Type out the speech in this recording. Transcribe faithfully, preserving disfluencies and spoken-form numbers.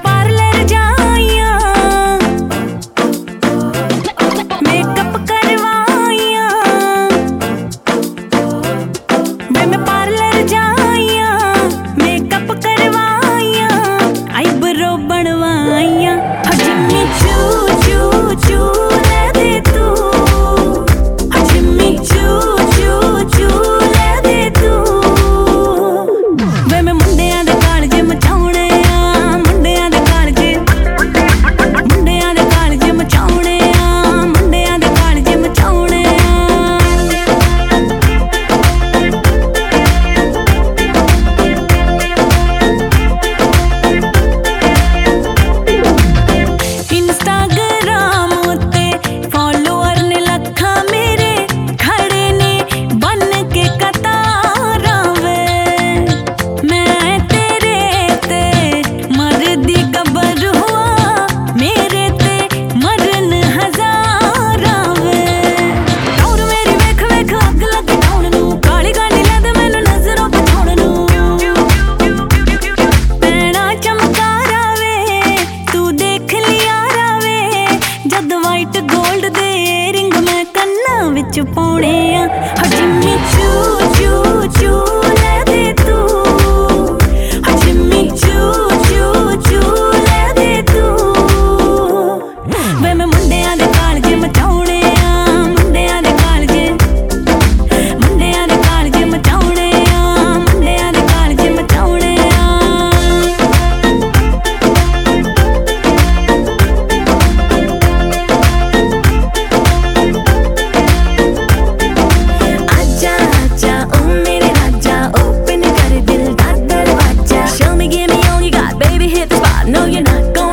Parlour जाइया, makeup करवाइया, वे मैं parlour जाइया, मेकअप करवाइया, आईब्रो बनवाइया। जिम्मी चू चू चू ले दे तू, जिम्मी चू चू चू ले दे तू। वे मैं मुंडियां दे कालजे मचाउणे आ, मुंडियां दे कालजे, मुंडियां दे कालजे मचाउणे आ, मुंडियां दे कालजे मचाउणे आ। इंस्टाग्राम उत्ते फॉलोअर ने लखा मेरे खड़े ने बन के कतारां वे, मैं तेरे ते मरदी कबर हुआ, मेरे ते मरन हजारां वे। टौर मेरी वेख वेख अग लग टाउन नू, काली गानी लै दे मैनू नजरों बचाउण नू। पैणा चमकारा वे तू देख लिया रावे, जद वाइट गोल्ड दे रिंग मैं कन्ना विच पाउणे आ। जिम्मी चू चू चू ले दे तू, जिम्मी चू चू चू ले दे तू। वे मैं मुंडियां दे कालजे मचाउणे आ, मुंडियां दे कालजे, मुंडियां दे कालजे मचाउणे आ, मुंडियां दे कालजे मचाउणे आ। आजा आजा ओ मेरे राजा, open कर दिल दा दरवाजा। Show me, give me all you got, baby hit the spot, no you're not going